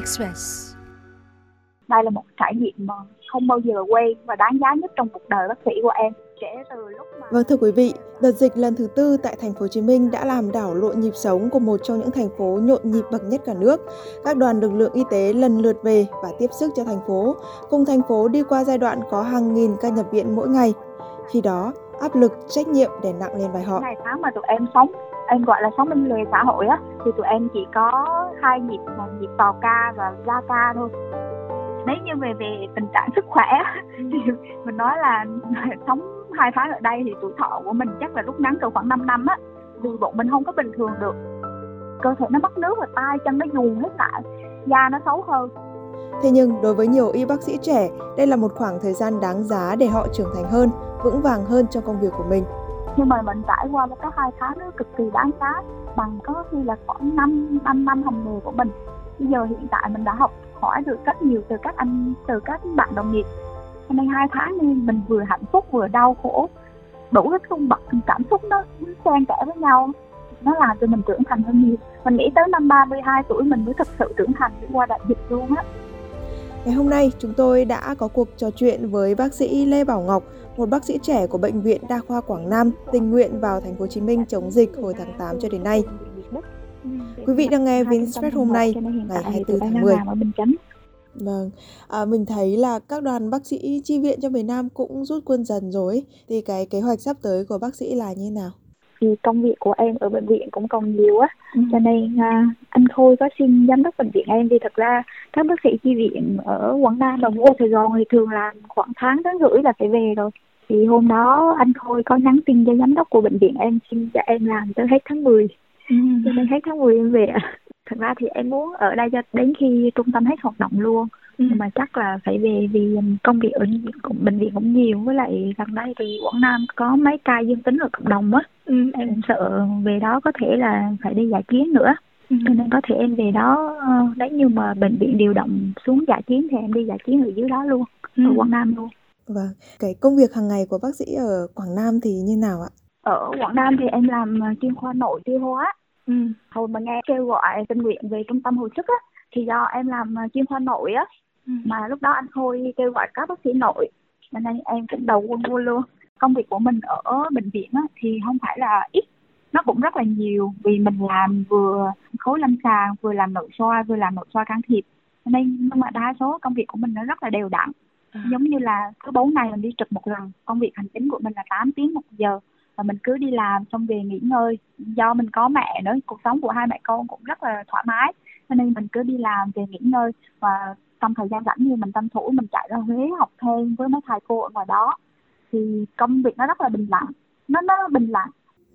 Express. Đây là một trải nghiệm mà không bao giờ quên và đáng giá nhất trong cuộc đời bác sĩ của em. Kể từ lúc mà... Vâng, thưa quý vị, đợt dịch lần thứ tư tại thành phố Hồ Chí Minh đã làm đảo lộn nhịp sống của một trong những thành phố nhộn nhịp bậc nhất cả nước. Các đoàn lực lượng y tế lần lượt về và tiếp sức cho thành phố, cùng thành phố đi qua giai đoạn có hàng nghìn ca nhập viện mỗi ngày. Khi đó, áp lực, trách nhiệm đè nặng lên vai họ. Ngày tháng mà tụi em sống, em gọi là sống bên lề xã hội á, thì tụi em chỉ có 2 nhịp, là nhịp vào ca và ra ca thôi. Nếu như về tình trạng sức khỏe thì mình nói là sống 2 tháng ở đây thì tuổi thọ của mình chắc là rút ngắn cỡ khoảng 5 năm á, vì bọn mình không có bình thường được. Cơ thể nó mất nước và tay chân nó dùn hết lại, da nó xấu hơn. Thế nhưng đối với nhiều y bác sĩ trẻ, đây là một khoảng thời gian đáng giá để họ trưởng thành hơn, vững vàng hơn trong công việc của mình. Nhưng mà mình trải qua một cái 2 tháng nó cực kỳ đáng giá, bằng có khi là khoảng 5 năm hành nghề của mình. Bây giờ hiện tại mình đã học hỏi được rất nhiều từ các bạn đồng nghiệp. Cho nên 2 tháng nên mình vừa hạnh phúc vừa đau khổ, đủ cái cung bậc cảm xúc nó xen kẽ với nhau. Nó làm cho mình trưởng thành hơn nhiều. Mình nghĩ tới năm 32 tuổi mình mới thực sự trưởng thành qua đại dịch luôn á. Ngày hôm nay chúng tôi đã có cuộc trò chuyện với bác sĩ Lê Bảo Ngọc, một bác sĩ trẻ của Bệnh viện Đa khoa Quảng Nam, tình nguyện vào thành phố Hồ Chí Minh chống dịch hồi tháng 8 cho đến nay. Quý vị đang nghe VinExpress hôm nay, ngày 24 tháng 10. Vâng, mình thấy là các đoàn bác sĩ chi viện cho miền Nam cũng rút quân dần rồi. Thì cái kế hoạch sắp tới của bác sĩ là như thế nào? Thì công việc của em ở bệnh viện cũng còn nhiều á, cho nên anh Khôi có xin giám đốc bệnh viện em. Thì thật ra các bác sĩ chi viện ở Quảng Nam và vô Sài Gòn thì thường làm khoảng tháng rưỡi là phải về rồi. Thì hôm đó anh Khôi có nhắn tin cho giám đốc của bệnh viện em xin cho em làm tới hết tháng 10. Cho nên hết tháng 10 em về. Thật ra thì em muốn ở đây cho đến khi trung tâm hết hoạt động luôn. Nhưng mà chắc là phải về vì công việc ở bệnh viện cũng nhiều. Với lại gần đây thì Quảng Nam có mấy ca dương tính ở cộng đồng á. Em cũng sợ về đó có thể là phải đi dã chiến nữa. Cho nên có thể em về đó, nếu như mà bệnh viện điều động xuống dã chiến thì em đi dã chiến ở dưới đó luôn, ở Quảng Nam luôn. Vâng, cái công việc hàng ngày của bác sĩ ở Quảng Nam thì như nào ạ? Ở Quảng Nam thì em làm chuyên khoa nội tiêu hóa. Hồi mà nghe kêu gọi tình nguyện về trung tâm hồi sức á, thì do em làm chuyên khoa nội á, mà lúc đó anh Khôi kêu gọi các bác sĩ nội, cho nên em cũng đầu quân luôn. Công việc của mình ở bệnh viện á, thì không phải là ít, nó cũng rất là nhiều, vì mình làm vừa khối lâm sàng, vừa làm nội khoa can thiệp, cho nên nhưng mà đa số công việc của mình nó rất là đều đặn. Giống như là cứ 4 ngày mình đi trực một lần. Công việc hành chính của mình là 8 tiếng 1 giờ, và mình cứ đi làm xong về nghỉ ngơi. Do mình có mẹ nữa, cuộc sống của hai mẹ con cũng rất là thoải mái, cho nên mình cứ đi làm về nghỉ ngơi, và trong thời gian rảnh như mình tranh thủ mình chạy ra Huế học thêm với mấy thầy cô ở ngoài đó. Thì công việc nó rất là bình lặng, nó bình lặng.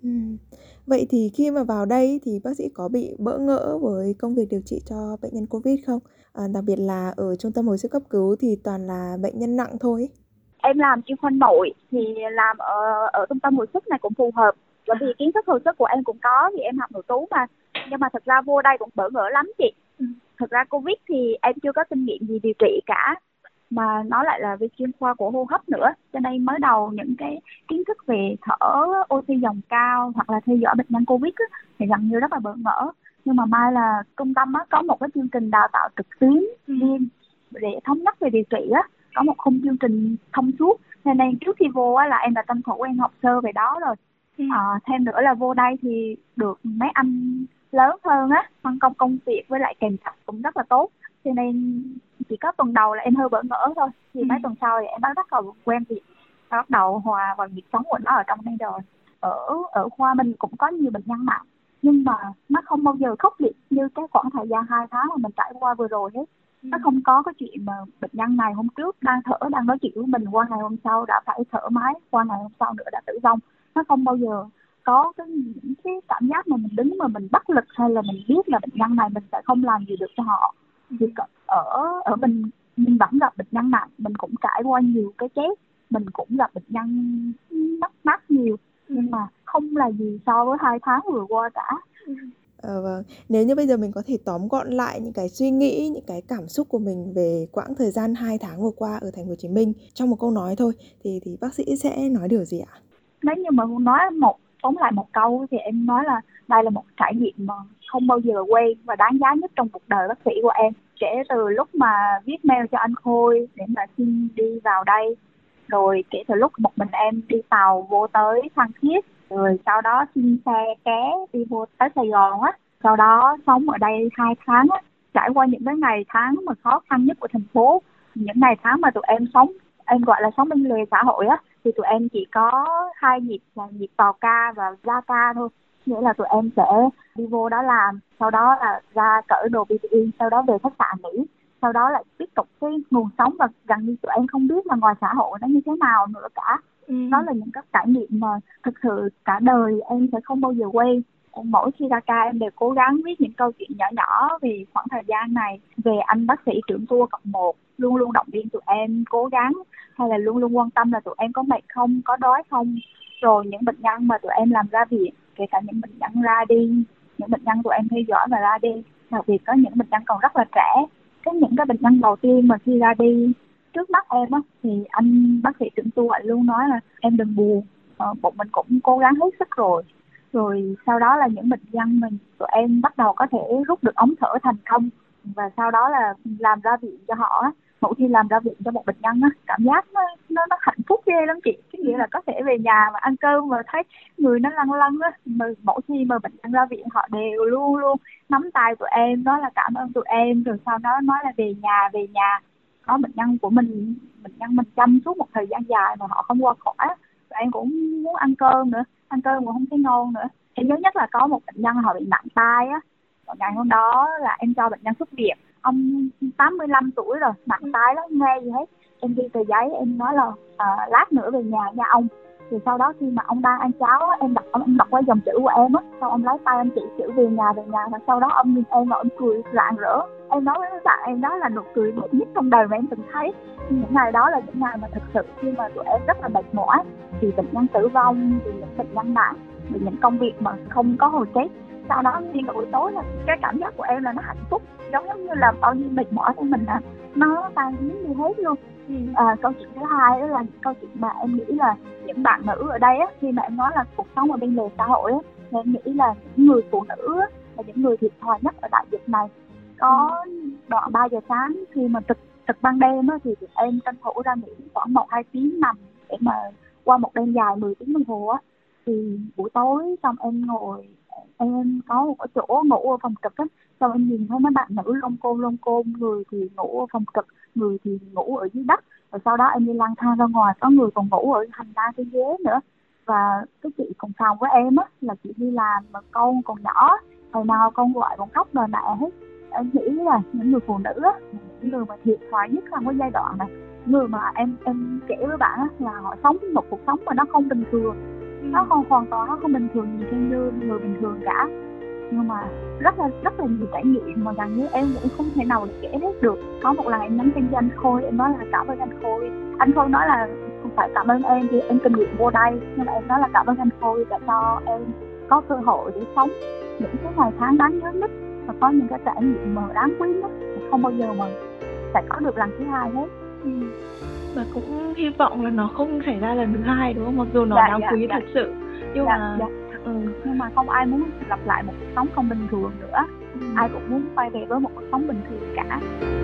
Vậy thì khi mà vào đây thì bác sĩ có bị bỡ ngỡ với công việc điều trị cho bệnh nhân Covid không? Đặc biệt là ở trung tâm hồi sức cấp cứu thì toàn là bệnh nhân nặng thôi. Em làm chuyên khoa nội thì làm ở trung tâm hồi sức này cũng phù hợp. Bởi vì kiến thức hồi sức của em cũng có, thì em học nội trú mà. Nhưng mà thật ra vô đây cũng bỡ ngỡ lắm chị. Thật ra Covid thì em chưa có kinh nghiệm gì điều trị cả, mà nó lại là về chuyên khoa của hô hấp nữa. Cho nên mới đầu những cái kiến thức về thở oxy dòng cao hoặc là theo dõi bệnh nhân Covid á, thì gần như rất là bỡ ngỡ. Nhưng mà may là trung tâm á, có một cái chương trình đào tạo trực tuyến riêng để thống nhất về điều trị á, có một khung chương trình thông suốt. Cho nên trước khi vô á, là em đã tranh thủ em học sơ về đó rồi. Thêm nữa là vô đây thì được mấy anh lớn hơn á, phân công công việc với lại kèm cặp cũng rất là tốt. Cho nên chỉ có tuần đầu là em hơi bỡ ngỡ thôi. Thì mấy tuần sau thì em bắt đầu quen việc, bắt đầu hòa vào nhịp sống của nó ở trong đây rồi. Ở khoa mình cũng có nhiều bệnh nhân nặng, nhưng mà nó không bao giờ khốc liệt như cái khoảng thời gian 2 tháng mà mình trải qua vừa rồi hết. Nó không có cái chuyện mà bệnh nhân này hôm trước đang thở, đang nói chuyện với mình, qua ngày hôm sau đã phải thở máy, qua ngày hôm sau nữa đã tử vong. Nó không bao giờ có những cái cảm giác mà mình đứng mà mình bất lực, hay là mình biết là bệnh nhân này mình sẽ không làm gì được cho họ. Thì ở mình vẫn gặp bệnh nhân nặng, mình cũng trải qua nhiều cái chết, mình cũng gặp bệnh nhân mất mát nhiều, nhưng mà không là gì so với 2 tháng vừa qua cả. Vâng. Nếu như bây giờ mình có thể tóm gọn lại những cái suy nghĩ, những cái cảm xúc của mình về quãng thời gian 2 tháng vừa qua ở thành phố Hồ Chí Minh trong một câu nói thôi, thì bác sĩ sẽ nói điều gì ạ? Nếu như mà nói tóm lại một câu thì em nói là Đây là một trải nghiệm mà không bao giờ quên và đáng giá nhất trong cuộc đời bác sĩ của em. Kể từ lúc mà viết mail cho anh Khôi để mà xin đi vào đây, rồi kể từ lúc một mình em đi tàu vô tới Phan Thiết, rồi sau đó xin xe ké đi vô tới Sài Gòn á, sau đó sống ở đây 2 tháng á, trải qua những cái ngày tháng mà khó khăn nhất của thành phố, những ngày tháng mà tụi em sống, em gọi là sống bên lề xã hội á, thì tụi em chỉ có 2 nhịp là nhịp vào ca và ra ca thôi. Nghĩa là tụi em sẽ đi vô đó làm, sau đó là ra cởi đồ PPE, sau đó về khách sạn nghỉ, sau đó lại tiếp tục cái nguồn sống, và gần như tụi em không biết là ngoài xã hội nó như thế nào nữa cả. Đó là những cái trải nghiệm mà thực sự cả đời em sẽ không bao giờ quên. Mỗi khi ra ca em đều cố gắng viết những câu chuyện nhỏ nhỏ về khoảng thời gian này, về anh bác sĩ trưởng tour cộng 1, luôn luôn động viên tụi em cố gắng, hay là luôn luôn quan tâm là tụi em có mệt không, có đói không. Rồi những bệnh nhân mà tụi em làm ra viện, kể cả những bệnh nhân ra đi, những bệnh nhân tụi em theo dõi và ra đi, đặc biệt có những bệnh nhân còn rất là trẻ. Những cái bệnh nhân đầu tiên mà khi ra đi trước mắt em á, thì anh bác sĩ trưởng tour luôn nói là em đừng buồn, bọn mình cũng cố gắng hết sức rồi. Rồi sau đó là những bệnh nhân mình tụi em bắt đầu có thể rút được ống thở thành công, và sau đó là làm ra viện cho họ á. Mỗi khi làm ra viện cho một bệnh nhân á, cảm giác nó hạnh phúc ghê lắm chị. Cái nghĩa là có thể về nhà mà ăn cơm mà thấy người nó lăn lăn á, mà mỗi khi mà bệnh nhân ra viện họ đều luôn luôn nắm tay tụi em, nói là cảm ơn tụi em, rồi sau đó nói là về nhà về nhà. Có bệnh nhân của mình, bệnh nhân mình chăm suốt một thời gian dài mà họ không qua khỏi, tụi em cũng muốn ăn cơm nữa, ăn cơm cũng không thấy ngon nữa. Em nhớ nhất là có một bệnh nhân họ bị nặng tai á, ngày hôm đó là em cho bệnh nhân xuất viện, ông 85 tuổi rồi, nặng tai lắm, nghe gì hết. Em ghi tờ giấy, em nói là lát nữa về nhà nha ông. Thì sau đó khi mà ông đang ăn cháo á, em đọc qua dòng chữ của em á, sau ông lấy tay em chỉ chữ về nhà, và sau đó ông nhìn em và ông cười rạng rỡ. Em nói với bạn em đó là nụ cười đẹp nhất trong đời mà em từng thấy. Những ngày đó là những ngày mà thực sự khi mà tụi em rất là mệt mỏi, vì bệnh nhân tử vong, vì những bệnh nhân nặng, vì những công việc mà không có hồi kết. Sau đó khi mà buổi tối là cái cảm giác của em là nó hạnh phúc, giống như là bao nhiêu mệt mỏi của mình nó tan biến như hết luôn. Câu chuyện thứ hai đó là câu chuyện mà em nghĩ là những bạn nữ ở đây á, khi mà em nói là cuộc sống ở bên lề xã hội á, thì em nghĩ là những người phụ nữ á, là những người thiệt thòi nhất ở đại dịch này. Có đoạn 3 giờ sáng khi mà trực ban đêm á, thì tụi em tranh thủ ra nghỉ khoảng 1-2 tiếng nằm để mà qua một đêm dài 10 tiếng đồng hồ á. Thì buổi tối xong em ngồi, em có một cái chỗ ngủ ở phòng trực á, xong em nhìn thấy mấy bạn nữ lông côn, người thì ngủ ở phòng trực, người thì ngủ ở dưới đất, rồi sau đó em đi lang thang ra ngoài, có người còn ngủ ở hành lang trên ghế nữa. Và cái chị cùng phòng với em á, là chị đi làm mà con còn nhỏ, hồi nào con gọi con khóc đòi mẹ hết. Em nghĩ là những người phụ nữ á, những người mà thiệt thòi nhất trong cái giai đoạn này, người mà em kể với bạn á, là họ sống một cuộc sống mà nó không bình thường, nó hoàn toàn nó không bình thường gì trên như người bình thường cả. Nhưng mà rất là nhiều trải nghiệm mà gần như em cũng không thể nào để kể hết được. Có một lần em nhắn tin cho anh Khôi, em nói là cảm ơn anh Khôi. Anh Khôi nói là không phải cảm ơn em thì em tình nguyện vô đây, nhưng mà em nói là cảm ơn anh Khôi đã cho em có cơ hội để sống những cái ngày tháng đáng nhớ nhất, và có những cái trải nghiệm mà đáng quý nhất, không bao giờ mà sẽ có được lần thứ hai hết. Và cũng hy vọng là nó không xảy ra lần thứ hai, đúng không? Mặc dù nó đáng quý thật sự, nhưng nhưng mà không ai muốn lặp lại một cuộc sống không bình thường nữa. Ai cũng muốn quay về với một cuộc sống bình thường cả.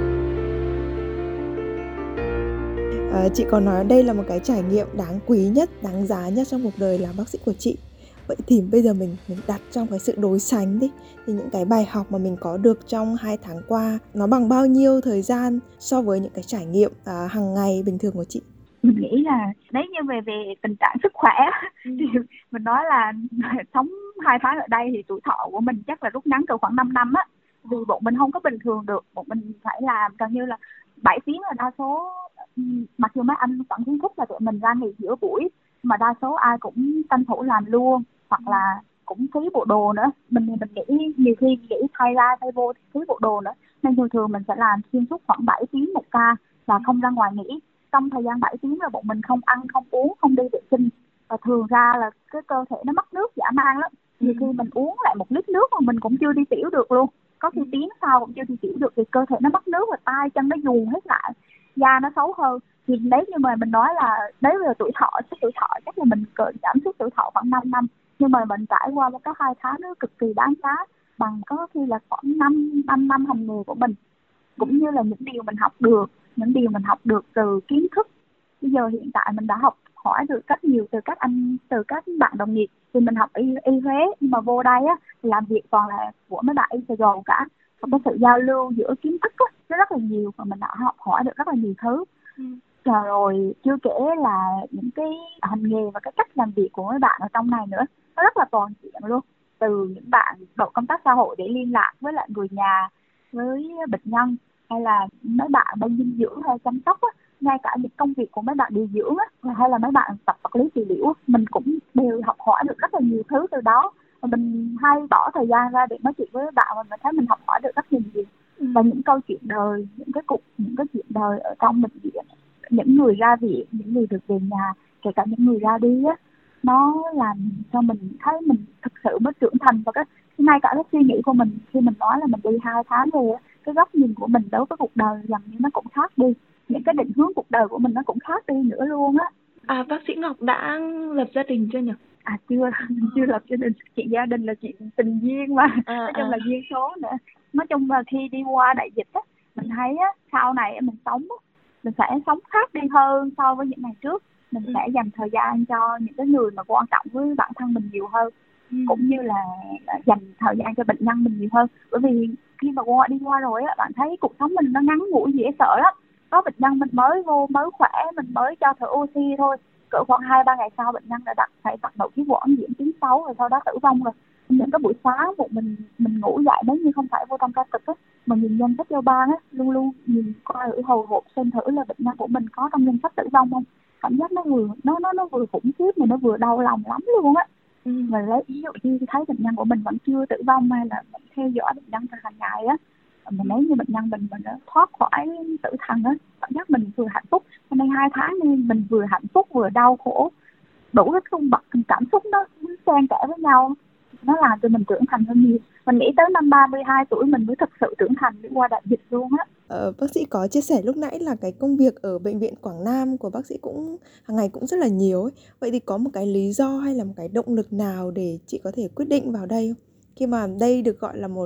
Chị có nói đây là một cái trải nghiệm đáng quý nhất, đáng giá nhất trong cuộc đời làm bác sĩ của chị. Vậy thì bây giờ mình đặt trong cái sự đối sánh đi, thì những cái bài học mà mình có được trong 2 tháng qua nó bằng bao nhiêu thời gian so với những cái trải nghiệm hàng ngày bình thường của chị? Mình nghĩ là nếu như về tình trạng sức khỏe thì mình nói là sống 2 tháng ở đây thì tuổi thọ của mình chắc là rút ngắn từ khoảng 5 năm á. Vì bọn mình không có bình thường được, bọn mình phải làm gần như là 7 tiếng là đa số. Mặc dù mấy anh vẫn khuyến khích là tụi mình ra nghỉ giữa buổi, mà đa số ai cũng tranh thủ làm luôn, hoặc là cũng phí bộ đồ nữa. Mình nghĩ nhiều khi nghĩ thay ra thay vô thì phí bộ đồ nữa, nên thường mình sẽ làm xuyên suốt khoảng 7 tiếng một ca và không ra ngoài nghỉ. Trong thời gian 7 tiếng là bọn mình không ăn, không uống, không đi vệ sinh, và thường ra là cái cơ thể nó mất nước dã man lắm. Nhiều khi mình uống lại 1 lít nước mà mình cũng chưa đi tiểu được luôn, có khi tiếng sau cũng chưa đi tiểu được, vì cơ thể nó mất nước và tay chân nó dùn hết lại, da nó xấu hơn. Thì nếu như mà mình nói là nếu là tuổi thọ chắc là mình giảm suốt tuổi thọ khoảng 5 năm. nhưng mà mình trải qua một cái 2 tháng nó cực kỳ đáng giá, bằng có khi là khoảng 5 năm hành nghề của mình, cũng như là những điều mình học được từ kiến thức. Bây giờ hiện tại mình đã học hỏi được rất nhiều từ các bạn đồng nghiệp. Thì mình học y Huế, nhưng mà vô đây á làm việc toàn là của mấy bạn y Sài Gòn cả. Và cái sự giao lưu giữa kiến thức á, nó rất là nhiều, và mình đã học hỏi được rất là nhiều thứ. Rồi chưa kể là những cái hành nghề và cái cách làm việc của mấy bạn ở trong này nữa, nó rất là toàn diện luôn. Từ những bạn đội công tác xã hội để liên lạc với lại người nhà, với bệnh nhân, hay là mấy bạn bên dinh dưỡng hay chăm sóc á, ngay cả những công việc của mấy bạn điều dưỡng á, hay là mấy bạn tập vật lý trị liệu, mình cũng đều học hỏi được rất là nhiều thứ từ đó. Và mình hay bỏ thời gian ra để nói chuyện với bạn, và mình thấy mình học hỏi được rất nhiều. Và những câu chuyện đời, những cái chuyện đời ở trong bệnh viện, những người ra viện, những người được về nhà, kể cả những người ra đi á, nó làm cho mình thấy mình thực sự mới trưởng thành. Và ngay cả cái suy nghĩ của mình khi mình nói là mình đi 2 tháng rồi á, cái góc nhìn của mình đối với cuộc đời dần như nó cũng khác đi, những cái định hướng cuộc đời của mình nó cũng khác đi nữa luôn á. Bác sĩ Ngọc đã lập gia đình chưa nhỉ? Chưa lập gia đình. Chuyện gia đình là chuyện tình duyên mà, nói chung là duyên số nữa. Nói chung là khi đi qua đại dịch á, mình thấy á, sau này mình sẽ sống khác đi hơn so với những ngày trước. Mình sẽ dành thời gian cho những cái người mà quan trọng với bản thân mình nhiều hơn, cũng như là dành thời gian cho bệnh nhân mình nhiều hơn. Bởi vì khi mà đi qua rồi á, bạn thấy cuộc sống mình nó ngắn ngủi dễ sợ lắm. Có bệnh nhân mình mới vô, mới khỏe, mình mới cho thở oxy thôi, cỡ khoảng 2-3 ngày sau bệnh nhân đã phải đặt nội khí quản diễn tiến xấu, rồi sau đó tử vong rồi. Những cái buổi sáng mình ngủ dậy, nếu như không phải vô trong ca trực á, mà nhìn danh sách giao ban á, luôn luôn nhìn coi ở hồi hộp xem thử là bệnh nhân của mình có trong danh sách tử vong không. Cảm giác nó vừa khủng khiếp mà nó vừa đau lòng lắm luôn á. Và lấy ví dụ như thấy bệnh nhân của mình vẫn chưa tử vong, hay là vẫn theo dõi bệnh nhân hàng ngày á, mà nếu như bệnh nhân mình đã thoát khỏi tử thần á, cảm giác mình vừa hạnh phúc. Cho nên 2 tháng nên mình vừa hạnh phúc vừa đau khổ, đủ cái cung bậc cảm xúc nó xen kẽ với nhau, nó làm cho mình trưởng thành hơn nhiều. Mình nghĩ tới năm 32 tuổi mình mới thực sự trưởng thành đi qua đại dịch luôn á. Bác sĩ có chia sẻ lúc nãy là cái công việc ở bệnh viện Quảng Nam của bác sĩ cũng hàng ngày cũng rất là nhiều ấy. Vậy thì có một cái lý do hay là một cái động lực nào để chị có thể quyết định vào đây không? Khi mà đây được gọi là một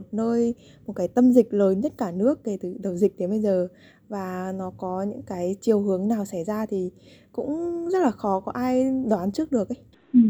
cái tâm dịch lớn nhất cả nước kể từ đầu dịch đến bây giờ, và nó có những cái chiều hướng nào xảy ra thì cũng rất là khó có ai đoán trước được ấy.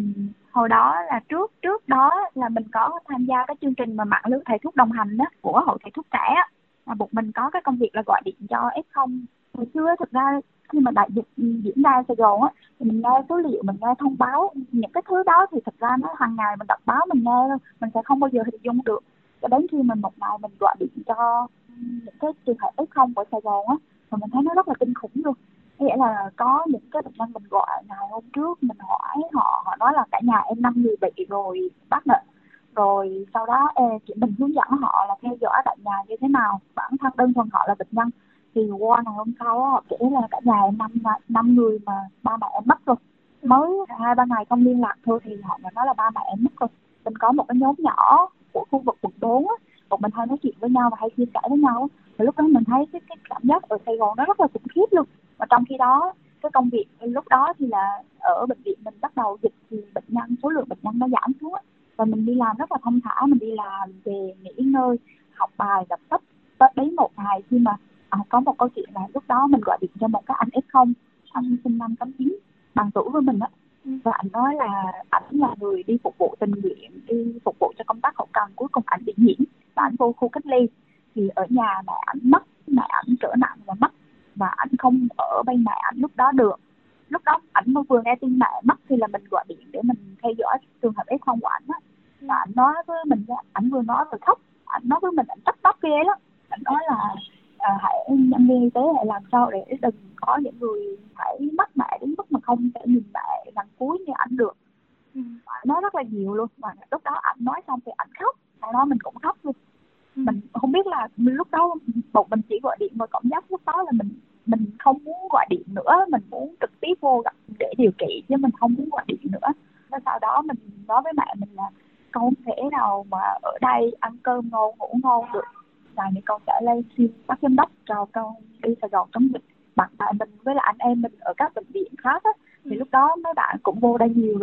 Hồi đó là trước đó là mình có tham gia cái chương trình mà mạng lưới thầy thuốc đồng hành đó của Hội Thầy thuốc trẻ á, mà buộc mình có cái công việc là gọi điện cho F0. Hồi xưa thực ra khi mà đại dịch diễn ra Sài Gòn á, thì mình nghe số liệu, mình nghe thông báo, những cái thứ đó thì thực ra nó hàng ngày mình đọc báo mình nghe thôi, mình sẽ không bao giờ hình dung được. Cho đến khi mình một ngày mình gọi điện cho những cái trường hợp F0 của Sài Gòn á, và mình thấy nó rất là kinh khủng luôn. Nghĩa là có những cái bệnh nhân mình gọi ngày hôm trước, mình hỏi họ nói là cả nhà em 5 người bị rồi bác nè. Rồi sau đó mình hướng dẫn họ là theo dõi tại nhà như thế nào, bản thân đơn thuần họ là bệnh nhân. Thì qua ngày hôm sau họ kể là cả nhà em 5 người mà ba mẹ em mất rồi. Mới 2-3 ngày không liên lạc thôi thì họ nói là ba mẹ em mất rồi. Mình có một cái nhóm nhỏ của khu vực quận 4 á, bọn mình hay nói chuyện với nhau và hay chia sẻ với nhau. Và lúc đó mình thấy cái cảm giác ở Sài Gòn nó rất là khủng khiếp luôn. Và trong khi đó cái công việc lúc đó thì là ở bệnh viện mình bắt đầu dịch thì số lượng bệnh nhân nó giảm xuống, và mình đi làm rất là thông thả, mình đi làm về nghỉ ngơi, học bài, đọc sách. Đến một ngày khi mà có một câu chuyện là lúc đó mình gọi điện cho một cái anh F0, anh sinh năm 89 bằng tuổi với mình á, và anh nói là ảnh là người đi phục vụ tình nguyện, đi phục vụ cho công tác hậu cần, cuối cùng ảnh bị nhiễm và ảnh vô khu cách ly. Thì ở nhà mẹ ảnh mất, mẹ ảnh trở nặng và mất, và ảnh không ở bên mẹ ảnh lúc đó được. Lúc đó ảnh mới vừa nghe tin mẹ mất thì là mình gọi điện để mình theo dõi trường hợp F0 của ảnh á. Và ảnh nói với mình, ảnh vừa nói vừa khóc, ảnh nói với mình, ảnh trách móc ghê lắm. Ảnh nói là hãy nhân viên y tế hãy làm sao để đừng có những người phải mất mẹ đến mức mà không thể nhìn mẹ lần cuối như ảnh được. Ảnh nói rất là nhiều luôn. Và lúc đó ảnh nói xong thì ảnh khóc, sau đó mình cũng khóc luôn. Mình không biết là lúc đó bọn mình chỉ gọi điện, và cảm giác lúc đó là mình không muốn gọi điện nữa, mình muốn trực tiếp vô gặp để điều trị chứ mình không muốn gọi điện nữa. Và sau đó mình nói với mẹ mình là con không thể nào mà ở đây ăn cơm ngon ngủ ngon được, này thì con sẽ lên xin bác giám đốc cho con đi Sài Gòn chống dịch. Bạn bè mình với lại anh em mình ở các bệnh viện khác á, thì lúc đó mấy bạn cũng vô đây nhiều rồi.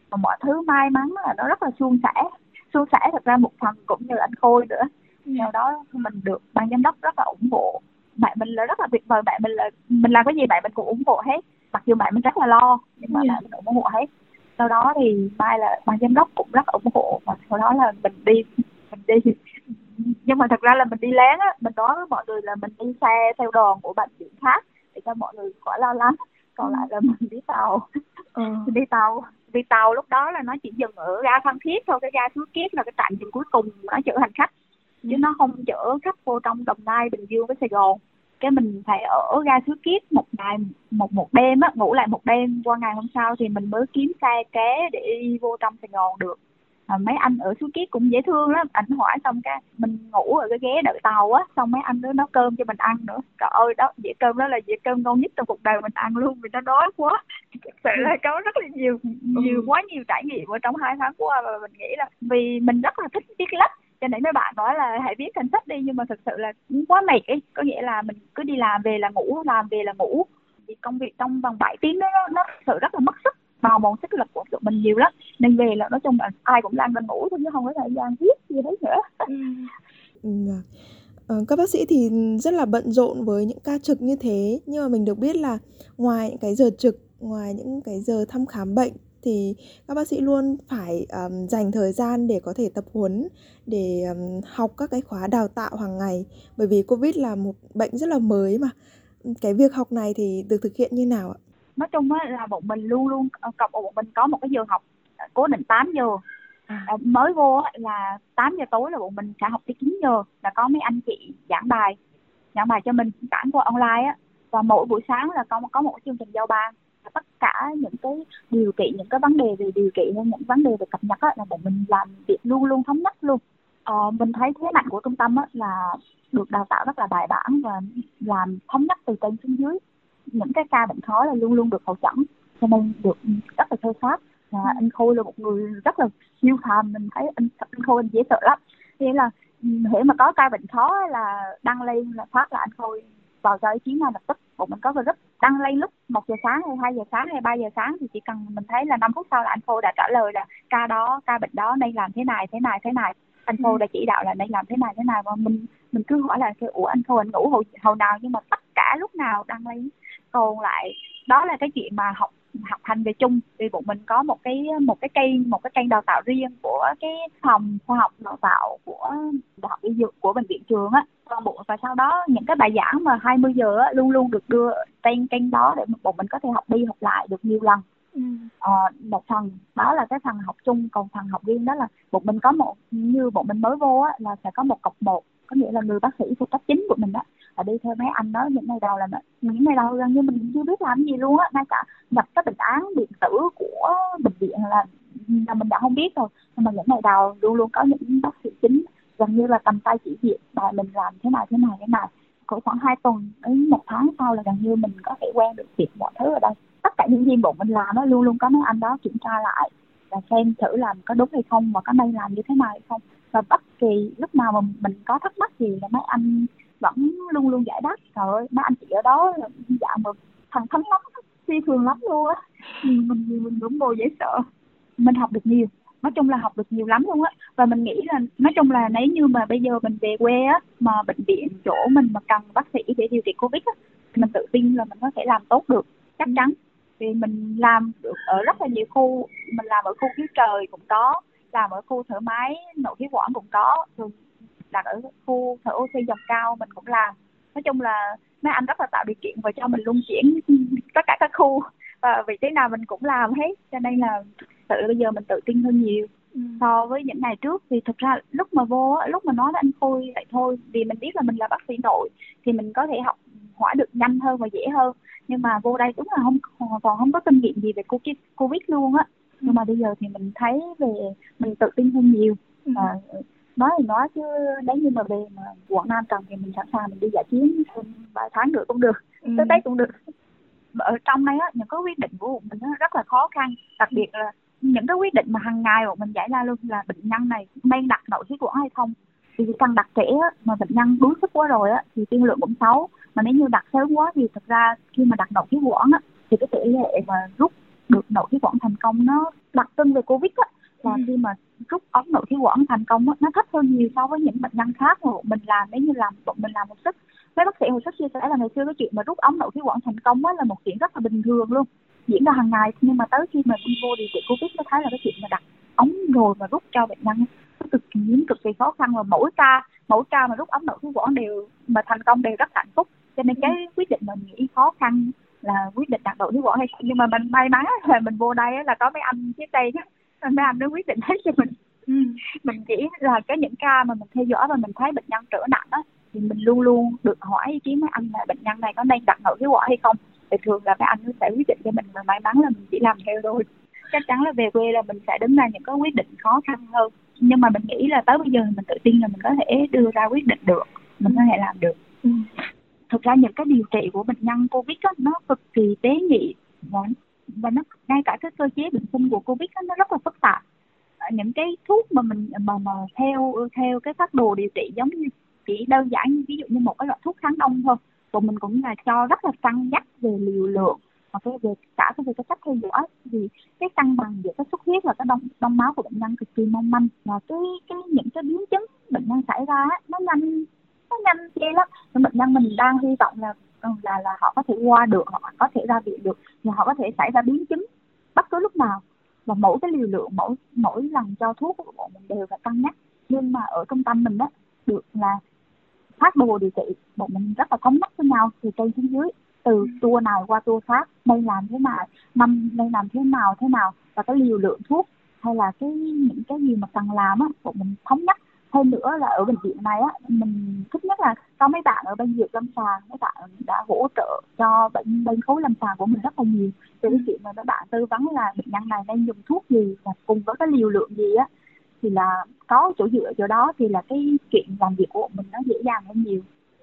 và mọi thứ may mắn là nó rất là suôn sẻ thật ra một phần cũng như anh Khôi nữa. Sau đó mình được ban giám đốc rất là ủng hộ. Mẹ mình là rất là tuyệt vời, mẹ mình là mình làm cái gì mẹ mình cũng ủng hộ hết, mặc dù mẹ mình rất là lo nhưng mà mẹ mình ủng hộ hết. Sau đó thì mai là ban giám đốc cũng rất ủng hộ, và sau đó là mình đi nhưng mà thật ra là mình đi lén á, mình nói với mọi người là mình đi xe theo đoàn của bệnh viện khác để cho mọi người khỏi lo lắng, còn lại là mình đi tàu. Mình đi tàu lúc đó là nó chỉ dừng ở ga Phan Thiết thôi, cái ga Suối Kiết là cái trạm dừng cuối cùng nó chở hành khách chứ nó không chở khách vô trong Đồng Nai, Bình Dương với Sài Gòn. Cái mình phải ở ga Suối Kiết một ngày một đêm á, ngủ lại một đêm, qua ngày hôm sau thì mình mới kiếm xe ké để đi vô trong Sài Gòn được. Mấy anh ở Suối Kiết cũng dễ thương lắm, ảnh hỏi xong cái mình ngủ ở cái ghế đợi tàu á, xong mấy anh đó nấu cơm cho mình ăn nữa. Trời ơi, đó dĩa cơm đó là dĩa cơm ngon nhất trong cuộc đời mình ăn luôn, vì nó đói quá. Thực sự là có rất là quá nhiều trải nghiệm ở trong 2 tháng qua, và mình nghĩ là vì mình rất là thích viết lách cho nên mấy bạn nói là hãy viết thành sách đi, nhưng mà thực sự là quá mệt ấy, có nghĩa là mình cứ đi làm về là ngủ, làm về là ngủ, vì công việc trong vòng 7 tiếng đó nó thực sự rất là mất sức, bào mòn sức lực của tụi mình nhiều lắm, nên về là nói chung là ai cũng đang ngủ thôi chứ không có thời gian viết gì hết nữa. Các bác sĩ thì rất là bận rộn với những ca trực như thế, nhưng mà mình được biết là ngoài những cái giờ trực, ngoài những cái giờ thăm khám bệnh thì các bác sĩ luôn phải dành thời gian để có thể tập huấn, để học các cái khóa đào tạo hàng ngày, bởi vì Covid là một bệnh rất là mới mà. Cái việc học này thì được thực hiện như nào ạ? Nói chung là bọn mình luôn bọn mình có một cái giờ học cố định 8 giờ. Mới vô là 8 giờ tối là bọn mình sẽ học tới 9 giờ, là có mấy anh chị giảng bài cho mình giảng qua online á, và mỗi buổi sáng là có một chương trình giao ban. Tất cả những cái điều trị, những cái vấn đề về điều trị hay những vấn đề về cập nhật á, là bọn mình làm việc luôn thống nhất luôn. Mình thấy thế mạnh của trung tâm á, là được đào tạo rất là bài bản và làm thống nhất từ trên xuống dưới. Những cái ca bệnh khó là luôn được hội chẩn, cho nên được rất là sâu sát. Anh Khôi là một người rất là siêu phàm, mình thấy anh Khôi anh dễ sợ lắm. Thế là hễ mà có ca bệnh khó là đăng lên là phát là anh Khôi vào cho ý kiến ngay lập tức. Bọn mình có group đăng lên lúc 1 giờ sáng hay 2 giờ sáng hay 3 giờ sáng, thì chỉ cần mình thấy là 5 phút sau là anh Khôi đã trả lời là ca bệnh đó nên làm thế này. Anh Khôi đã chỉ đạo là nên làm thế này, và mình cứ hỏi là ủa anh Khôi anh ngủ hồi nào, nhưng mà tất cả lúc nào đăng lên. Còn lại đó là cái chuyện mà học hành về chung, vì bọn mình có một cái kênh đào tạo riêng của cái phòng khoa học đào tạo của Đại học Y Dược của bệnh viện Trường á, và sau đó những cái bài giảng mà 20 giờ á, luôn được đưa trên kênh đó để bọn mình có thể học đi học lại được nhiều lần. Một phần đó là cái phần học chung, còn phần học riêng đó là bọn mình có như bọn mình mới vô á, là sẽ có 1+1, có nghĩa là người bác sĩ phụ trách chính của mình đó là đi theo mấy anh đó. Những ngày đầu gần như mình chưa biết làm gì luôn á, ngay cả nhập cái bệnh án điện tử của bệnh viện là mình đã không biết rồi, nhưng mà những ngày đầu luôn có những bác sĩ chính gần như là cầm tay chỉ việc bài mình làm thế này. Cỡ khoảng 2 tuần đến 1 tháng sau là gần như mình có thể quen được việc mọi thứ ở đây. Tất cả những gì bọn mình làm nó luôn có mấy anh đó kiểm tra lại và xem thử làm có đúng hay không, và có nên làm như thế nào hay không. Và bất kỳ lúc nào mà mình có thắc mắc gì là mấy anh vẫn luôn giải đáp. Trời ơi, mấy anh chị ở đó là dạ mà thần thánh lắm, phi thường lắm luôn á. Mình cũng ngồi dễ sợ. Mình học được nhiều, nói chung là học được nhiều lắm luôn á. Và mình nghĩ là nói chung là nếu như mà bây giờ mình về quê á, mà bệnh viện chỗ mình mà cần bác sĩ để điều trị Covid á, mình tự tin là mình có thể làm tốt được, chắc chắn. Vì mình làm được ở rất là nhiều khu, mình làm ở khu cứu trời cũng có, làm ở khu thở máy nội khí quản cũng có, rồi đặt ở khu thở oxy dòng cao mình cũng làm. Nói chung là mấy anh rất là tạo điều kiện và cho mình luân chuyển tất cả các khu, và vị trí nào mình cũng làm hết, cho nên là tự bây giờ mình tự tin hơn nhiều so với những ngày trước. Vì thực ra lúc mà nói với anh Khôi vậy thôi, vì mình biết là mình là bác sĩ nội thì mình có thể học hỏi được nhanh hơn và dễ hơn, nhưng mà vô đây đúng là còn không có kinh nghiệm gì về Covid luôn á. Nhưng mà bây giờ thì mình thấy mình tự tin hơn nhiều. Nói thì nói chứ nếu như mà về mà Quảng Nam cần thì mình sẵn sàng mình đi dã chiến vài tháng nữa cũng được, tới Tết cũng được. Ở trong đây á, những cái quyết định của mình nó rất là khó khăn, đặc biệt là những cái quyết định mà hàng ngày của mình giải ra luôn là bệnh nhân này nên đặt nội khí quản hay không. Vì càng đặt trễ á, mà bệnh nhân đuối sức quá rồi á thì tiên lượng cũng xấu, mà nếu như đặt sớm quá thì thực ra khi mà đặt nội khí quản á thì cái tỷ lệ mà rút được nội khí quản thành công nó đặc trưng về Covid á là khi mà rút ống nội khí quản thành công á, nó thấp hơn nhiều so với những bệnh nhân khác mà mình làm. Nếu như bọn mình làm hồi sức, mấy bác sĩ hồi sức chia sẻ là ngày xưa cái chuyện mà rút ống nội khí quản thành công á là một chuyện rất là bình thường luôn, diễn ra hàng ngày. Nhưng mà tới khi mà đi vô điều trị Covid mới thấy là cái chuyện mà đặt ống rồi mà rút cho bệnh nhân nó cực kỳ khó khăn, và mỗi ca mà rút ống nội khí quản đều mà thành công đều rất hạnh phúc. Cho nên cái quyết định mình nghĩ khó khăn là quyết định đặt nội khí quản hay không. Nhưng mà mình may mắn là mình vô đây là có mấy anh phía đây đó, mấy anh nó quyết định hết cho mình. Mình nghĩ là cái những ca mà mình theo dõi và mình thấy bệnh nhân trở nặng á thì mình luôn luôn được hỏi ý kiến mấy anh là bệnh nhân này có nên đặt nội khí quản hay không. Thì thường là mấy anh nó sẽ quyết định cho mình, và may mắn là mình chỉ làm theo thôi. Chắc chắn là về quê là mình sẽ đứng ra những cái quyết định khó khăn hơn, nhưng mà mình nghĩ là tới bây giờ mình tự tin là mình có thể đưa ra quyết định được, mình có thể làm được. Thực ra những cái điều trị của bệnh nhân Covid á, nó cực kỳ tế nhị, và nó ngay cả cái cơ chế bệnh sinh của Covid á, nó rất là phức tạp. Những cái thuốc mà mình mà theo cái phác đồ điều trị giống như chỉ đơn giản như ví dụ như một cái loại thuốc kháng đông thôi, và mình cũng là cho rất là cân nhắc về liều lượng và về cả về cái cách theo dõi, vì cái cân bằng giữa cái xuất huyết và cái đông máu của bệnh nhân cực kỳ mong manh, và những cái biến chứng bệnh nhân xảy ra á, nó nhanh ghê lắm. Nhưng bệnh nhân mình đang hy vọng là họ có thể qua được, họ có thể ra viện được, và họ có thể xảy ra biến chứng bất cứ lúc nào. Và mỗi cái liều lượng mỗi lần cho thuốc của bọn mình đều phải cân nhắc. Nhưng mà ở trung tâm mình đó được là phác đồ điều trị bọn mình rất là thống nhất với nhau từ trên xuống dưới, từ tour này qua tour khác, nên làm thế nào, nên làm thế nào, và cái liều lượng thuốc hay là những cái gì mà cần làm á bọn mình thống nhất. Hơn nữa là ở bệnh viện này á, mình thích nhất là có mấy bạn ở bên dược lâm sàng, mấy bạn đã hỗ trợ cho bên khối lâm sàng của mình rất là nhiều. Từ cái chuyện mà các bạn tư vấn là bệnh nhân này nên dùng thuốc gì và cùng với cái liều lượng gì á, thì là có chỗ dựa chỗ đó thì là cái chuyện làm việc của mình nó dễ dàng hơn nhiều.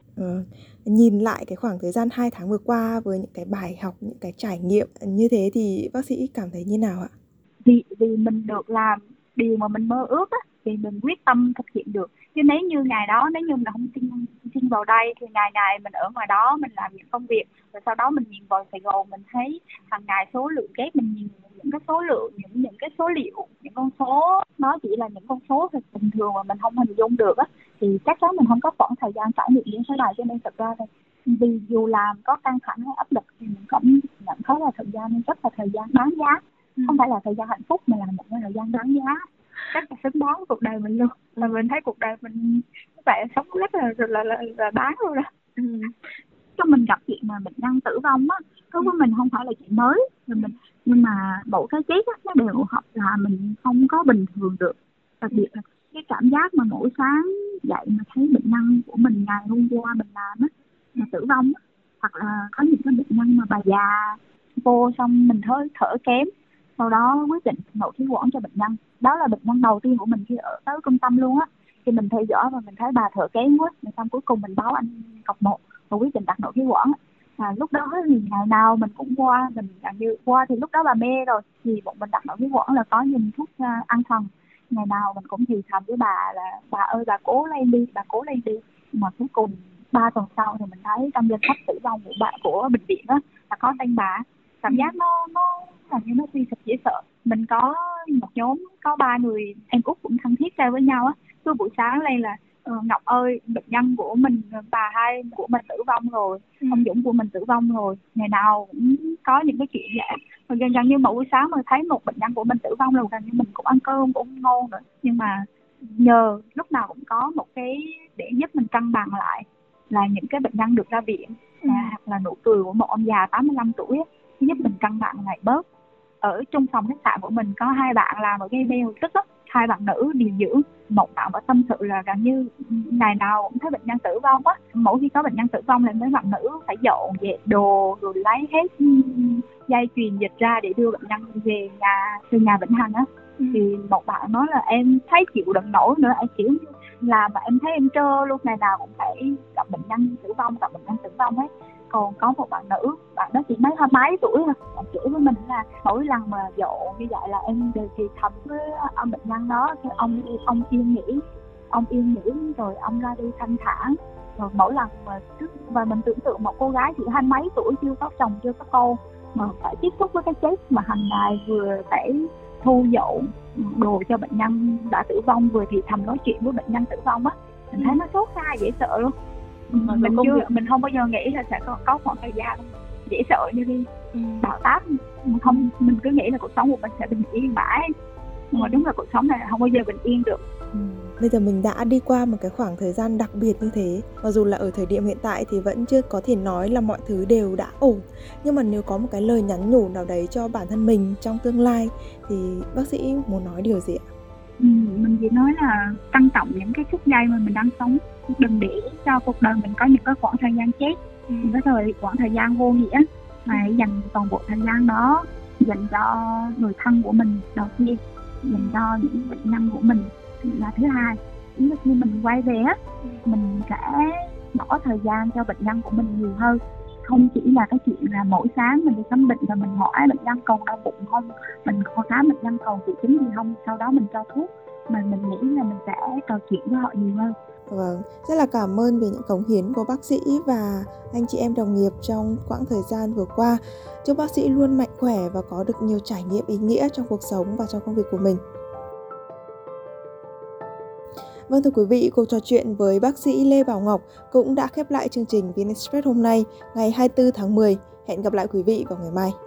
Nhìn lại cái khoảng thời gian 2 tháng vừa qua với những cái bài học, những cái trải nghiệm như thế thì bác sĩ cảm thấy như nào ạ? Vì mình được làm điều mà mình mơ ước á, thì mình quyết tâm thực hiện được. Chứ nếu như ngày đó, nếu như mình không xin vào đây thì ngày mình ở ngoài đó mình làm những công việc, rồi sau đó mình nhìn vào Sài Gòn mình thấy hàng ngày số lượng ghép, mình nhìn những cái số lượng, những cái số liệu, những con số nó chỉ là những con số bình thường mà mình không hình dung được á, thì chắc chắn mình không có khoảng thời gian trải nghiệm những cái này. Cho nên thật ra thì vì dù làm có căng thẳng hay áp lực thì mình cũng nhận thấy là thời gian rất là thời gian đáng giá. Không phải là thời gian hạnh phúc mà là một thời gian đáng giá, rất là xứng đáng với cuộc đời mình luôn. Là mình thấy cuộc đời mình vậy sống rất là đáng luôn đó. Cho mình gặp chuyện mà bệnh nhân tử vong á, đối với mình không phải là chuyện mới, nhưng mà mỗi cái chết á, nó đều học là mình không có bình thường được. Đặc biệt là cái cảm giác mà mỗi sáng dậy mà thấy bệnh nhân của mình ngày hôm qua mình làm á mà tử vong á, hoặc là có những cái bệnh nhân mà bà già vô xong mình thở kém, sau đó quyết định nội khí quản cho bệnh nhân. Đó là bệnh nhân đầu tiên của mình khi ở tới trung tâm luôn á. Thì mình theo dõi và mình thấy bà thở kém quá, xong cuối cùng mình báo anh cọc 1 và quyết định đặt nội khí quản. Lúc đó thì ngày nào mình cũng qua, mình gần như qua thì lúc đó bà mê rồi, thì bọn mình đặt nội khí quản là có dùng thuốc an thần. Ngày nào mình cũng thì thầm với bà là bà ơi bà cố lên đi. Mà cuối cùng 3 tuần sau thì mình thấy trong danh sách tử vong của bệnh viện đó là có tên bà. Cảm giác nó làm như nó suy sụp dễ sợ. Mình có một nhóm có 3 người em út cũng thân thiết ra với nhau á, cứ buổi sáng lên là Ngọc ơi, bệnh nhân của mình, bà hai của mình tử vong rồi, ông Dũng của mình tử vong rồi. Ngày nào cũng có những cái chuyện vậy. Và gần như mỗi buổi sáng mà thấy một bệnh nhân của mình tử vong là gần như mình cũng ăn cơm cũng ngon rồi. Nhưng mà nhờ lúc nào cũng có một cái để giúp mình cân bằng lại, là những cái bệnh nhân được ra viện hoặc là nụ cười của một ông già 85 tuổi á, giúp mình cân bằng lại bớt. Ở trong phòng khách sạn của mình có 2 bạn làm ở gây mê hồi sức á, 2 bạn nữ điều dưỡng. Một bạn có tâm sự là gần như ngày nào cũng thấy bệnh nhân tử vong á, mỗi khi có bệnh nhân tử vong là mấy bạn nữ phải dọn dẹp đồ rồi lấy hết dây chuyền dịch ra để đưa bệnh nhân về nhà Vĩnh Hằng á. Thì một bạn nói là em thấy chịu đựng nổi nữa, em kiểu làm mà em thấy em trơ luôn, ngày nào cũng phải gặp bệnh nhân tử vong ấy. Còn có một bạn nữ, bạn đó chỉ mấy tuổi thôi, bạn chửi với mình là mỗi lần mà dọn như vậy là em đều thì thầm với ông bệnh nhân đó, thì ông yên nghỉ rồi ông ra đi thanh thản. Rồi mỗi lần mà và mình tưởng tượng một cô gái chỉ 20 mấy tuổi, chưa có chồng chưa có con mà phải tiếp xúc với cái chết mà hàng ngày vừa phải thu dọn đồ cho bệnh nhân đã tử vong, vừa thì thầm nói chuyện với bệnh nhân tử vong á. Mình thấy nó xót xa dễ sợ luôn. Mình không bao giờ nghĩ là sẽ có khoảng thời gian dễ sợ như đi bão táp. Mình cứ nghĩ là cuộc sống của mình sẽ bình yên mãi, nhưng mà đúng là cuộc sống này không bao giờ bình yên được. Bây giờ mình đã đi qua một cái khoảng thời gian đặc biệt như thế, mặc dù là ở thời điểm hiện tại thì vẫn chưa có thể nói là mọi thứ đều đã ổn, nhưng mà nếu có một cái lời nhắn nhủ nào đấy cho bản thân mình trong tương lai thì bác sĩ muốn nói điều gì ạ? Mình chỉ nói là trân trọng những cái phút giây mà mình đang sống, đừng để cho cuộc đời mình có những cái khoảng thời gian chết, những cái khoảng thời gian vô nghĩa, mà hãy dành toàn bộ thời gian đó dành cho người thân của mình đầu tiên, dành cho những bệnh nhân của mình là thứ hai. Chính là khi mình quay về á, mình sẽ bỏ thời gian cho bệnh nhân của mình nhiều hơn. Không chỉ là cái chuyện là mỗi sáng mình đi khám bệnh và mình hỏi bệnh nhân còn đau bụng không, mình khám bệnh nhân còn triệu chứng gì không, sau đó mình cho thuốc, mà mình nghĩ là mình sẽ trò chuyện với họ nhiều hơn. Vâng, rất là cảm ơn về những cống hiến của bác sĩ và anh chị em đồng nghiệp trong quãng thời gian vừa qua. Chúc bác sĩ luôn mạnh khỏe và có được nhiều trải nghiệm ý nghĩa trong cuộc sống và trong công việc của mình. Vâng, thưa quý vị, cuộc trò chuyện với bác sĩ Lê Bảo Ngọc cũng đã khép lại chương trình VnExpress hôm nay, ngày 24 tháng 10. Hẹn gặp lại quý vị vào ngày mai.